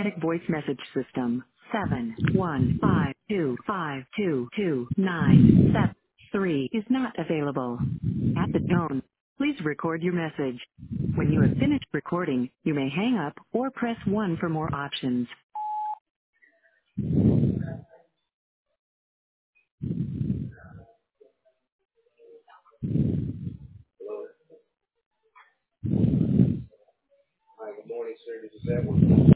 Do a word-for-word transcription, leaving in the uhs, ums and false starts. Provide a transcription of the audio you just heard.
automatic voice message system. seven one five two five two two nine seven three is not available. At the tone, please record your message. When you have finished recording, you may hang up or press one for more options. Hello. Hi, good morning, sir. This is Edward.